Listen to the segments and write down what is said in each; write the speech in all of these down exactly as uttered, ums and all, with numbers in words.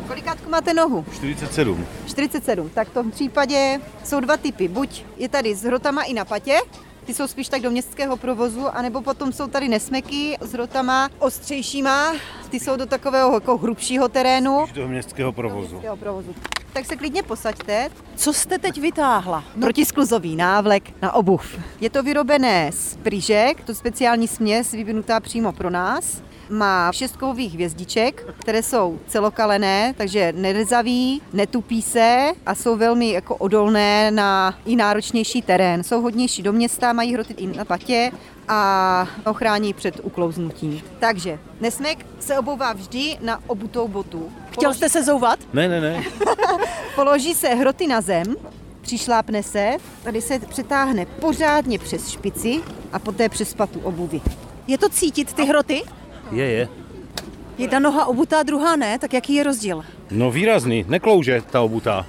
Kolikátku máte nohu? čtyřicet sedm. čtyřicet sedm. Tak v tom případě jsou dva typy. Buď je tady s hrotama i na patě, ty jsou spíš tak do městského provozu, anebo potom jsou tady nesmeky s hrotama ostřejšíma, ty jsou do takového jako hrubšího terénu. Do městského provozu. Městského provozu. Tak se klidně posaďte. Co jste teď vytáhla? Protiskluzový návlek na obuv. Je to vyrobené z pryžek, to speciální směs vyvinutá přímo pro nás. Má šest kovových hvězdiček, které jsou celokalené, takže nerezaví, netupí se a jsou velmi jako odolné na i náročnější terén. Jsou hodnější do města, mají hroty i na patě a ochrání před uklouznutím. Takže nesmek se obouvá vždy na obutou botu. Chtěl jste se zouvat? Ne, ne, ne. Položí se hroty na zem, přišlápne se, tady se přetáhne pořádně přes špici a poté přes patu obuvy. Je to cítit ty hroty? Je, je. Jedna noha obutá, druhá ne, tak jaký je rozdíl? No výrazný, neklouže ta obutá.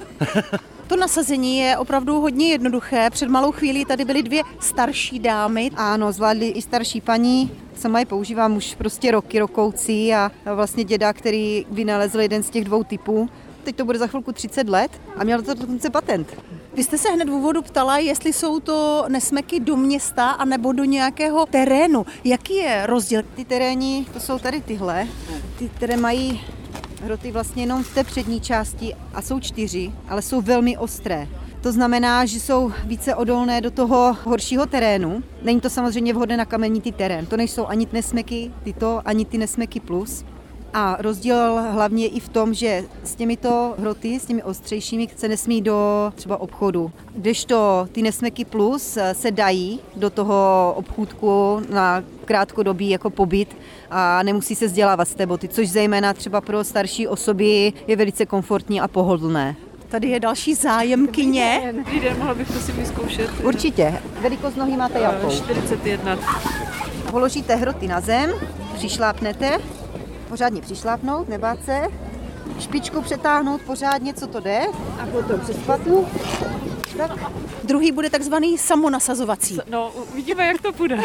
To nasazení je opravdu hodně jednoduché. Před malou chvílí tady byly dvě starší dámy. Ano, zvládli i starší paní. Sama je používám už prostě roky, rokoucí a vlastně děda, který vynalezl jeden z těch dvou typů. Teď to bude za chvilku třicet let a měl to dokonce patent. Vy jste se hned v úvodu ptala, jestli jsou to nesmeky do města anebo do nějakého terénu. Jaký je rozdíl? Ty terénní, to jsou tady tyhle, ty, které mají hroty vlastně jenom v té přední části a jsou čtyři, ale jsou velmi ostré. To znamená, že jsou více odolné do toho horšího terénu. Není to samozřejmě vhodné na kamenitý terén. To nejsou ani nesmeky tyto, ani ty nesmeky plus. A rozdíl hlavně i v tom, že s těmito hroty, s těmi ostřejšími, se nesmí do třeba obchodu. Kdežto ty nesmeky plus se dají do toho obchůdku na krátkodobý jako pobyt a nemusí se vzdělávat z té boty, což zejména třeba pro starší osoby je velice komfortní a pohodlné. Tady je další zájemkyně. Dobrý den, mohla bych prosím vyzkoušet? Určitě. Velikost nohy máte jakou? čtyřicet jedna. Položíte hroty na zem, přišlápnete, pořádně přišlápnout, nebát se, špičku přetáhnout pořádně, co to jde, a potom přes patu. Tak. Druhý bude takzvaný samonasazovací. No, uvidíme, jak to bude.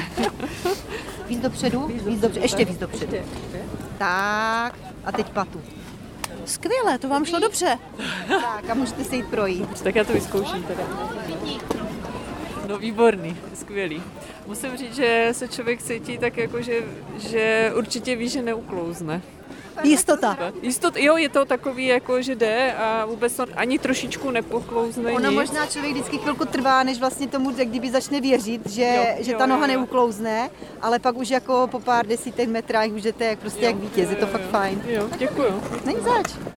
Víc dopředu, víc dopředu, ještě víc dopředu. Tak, a teď patu. Skvěle, to vám šlo dobře. Tak, a můžete se jít projít. Tak já to vyzkouším teda. No výborný, skvělý. Musím říct, že se člověk cítí tak jako, že, že určitě ví, že neuklouzne. Jistota. Jistot, jo, je to takový, jako, že jde a vůbec to ani trošičku nepoklouzne. Ono nic. možná člověk vždycky chvilku trvá, než vlastně tomu, jak kdyby začne věřit, že, Jo, že jo, ta noha jo, jo. neuklouzne, ale pak už jako po pár desítek metrách už jdete jak, prostě Jo, jak vítěz, jo, je to jo, fakt jo. fajn. Jo, děkuju. Není zač.